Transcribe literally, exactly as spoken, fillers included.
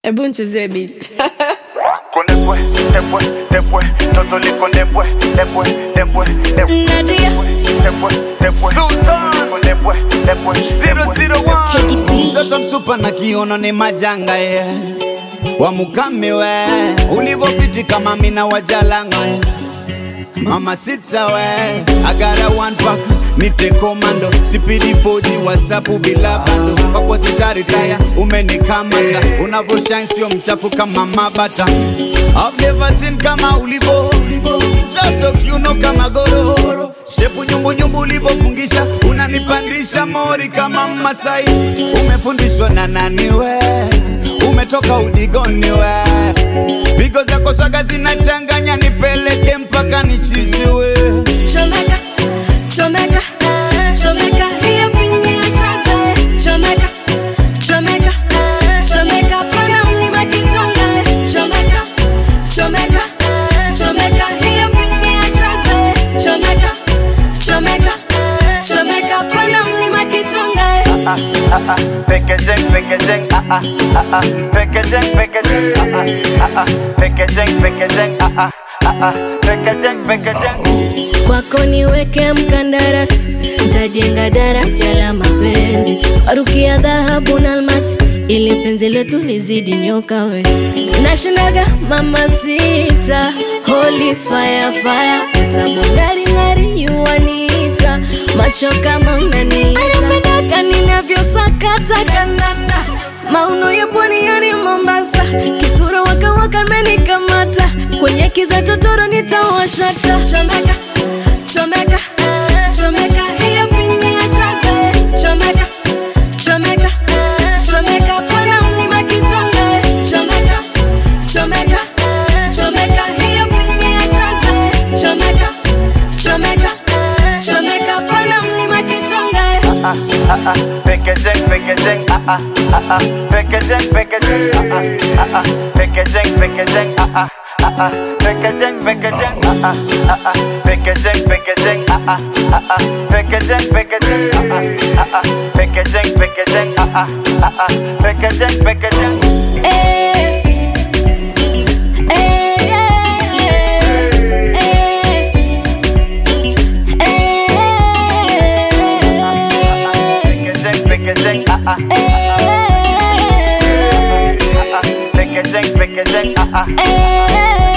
Ebu nchezee beat. Kondepwe, depwe, depwe, totoli kondepwe, depwe, depwe, depwe, Nadia depwe, depwe, Sultan, kondepwe, depwe, zero zero one. Mtoto msupa na kiono ni majanga ye Wamukame we Ulivofiti kama mina wajalanga ye Mama sita we I got a one pack nite komando Sipidi four G wasapu bila bando Kwa sita retire umenikamata Unavo shine sio mchafu kama mabata I've never seen kama ulivo Mtoto kiuno kama goro Shepu nyumbu nyumbu ulivo fungisha Unanipandisha mori kama Masai Umefundishwa na nani we Umetoka udigoni we Bigo zako swaga zinachanganya nipeleke mpaka nichiziwe Chomeka, chomeka, chomeka, hiyo pini ya chacha. Chomeka, chomeka, chomeka, pana mlima kichwanga. Chomeka, chomeka, chomeka, hiyo pini ya chacha. Chomeka, chomeka, chomeka, pana mlima kichwanga. Ah ah ah, packaging, packaging, ah ah ah ah, packaging, packaging, ah ah ah ah, packaging, packaging, ah ah ah ah, packaging, packaging. Kwako niweke mkandarasi, nitajenga daraja la mapenzi, warukia dhahabu na almasi, ili penzi letu lizidi nyoka we. Nashindaga mama sita, holy fire fire, utamundari ngari yuanita, macho kama unanita. Anapendaka ninavyo sakata kandanda, mauno ya pwani yani Mombasa, kisura waka waka menikamata, kwenye kiza totoro nitawashata. Chomeka, chomeka, chomeka, hiyo pini ya chacha. Chomeka, chomeka, chomeka, pana mlima kichwanga. Chomeka, chomeka, chomeka, hiyo pini ya chacha. Chomeka, chomeka, chomeka, pana mlima kichwanga. Ah ah ah, packaging, packaging, ah ah ah ah, packaging, packaging, ah ah ah ah, packaging, packaging, ah ah ah ah, packaging, packaging, ah ah ah ah, packaging, packaging, ah ah ah ah, packaging, packaging, ah ah ah ah, packaging, packaging, ah ah ah ah, packaging, packaging. Eh, eh, eh, eh, eh. Packaging, packaging, ah ah ah ah, packaging, packaging, ah ah. Eh,